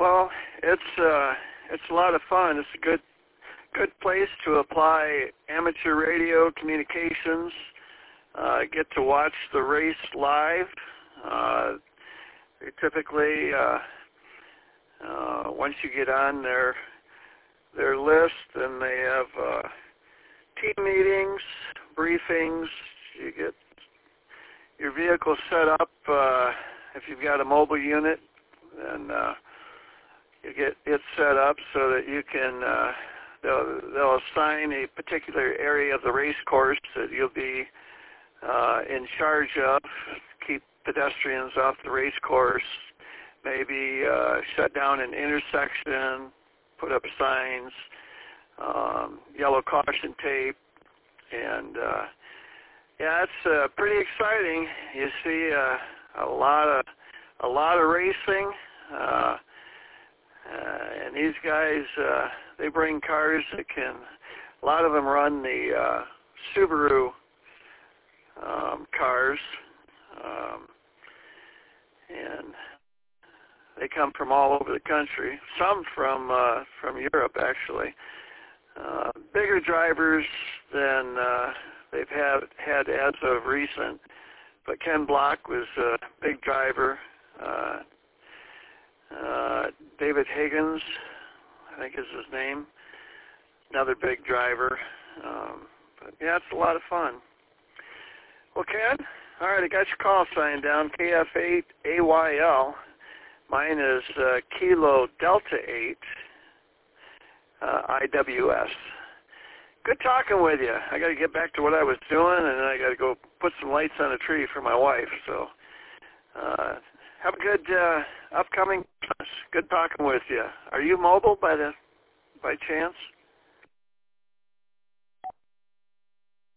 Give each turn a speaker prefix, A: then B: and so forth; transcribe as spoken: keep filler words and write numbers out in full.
A: Well, it's uh, it's a lot of fun. It's a good good place to apply amateur radio communications. Uh, get to watch the race live. Uh, they typically, uh, uh, once you get on their their list, and they have uh, team meetings, briefings. You get your vehicle set up. Uh, if you've got a mobile unit, then uh, you get it set up so that you can. Uh, they'll, they'll assign a particular area of the race course that you'll be uh, in charge of. Keep pedestrians off the race course. Maybe uh, shut down an intersection. Put up signs, um, yellow caution tape, and uh, yeah, it's uh, pretty exciting. You see uh, a lot of a lot of racing, uh, uh, and these guys uh, they bring cars that can. A lot of them run the uh, Subaru um, cars, um, and they come from all over the country, some from uh, from Europe, actually. Uh, bigger drivers than uh, they've had, had as of recent. But Ken Block was a big driver. Uh, uh, David Higgins, I think is his name, another big driver. Um, but, yeah, it's a lot of fun. Well, Ken, all right, I got your call sign down, K F eight A Y L. Mine is uh, Kilo Delta eight, uh, I W S. Good talking with you. I got to get back to what I was doing, and then I got to go put some lights on a tree for my wife. So uh, have a good uh, upcoming Christmas. Good talking with you. Are you mobile by the by chance?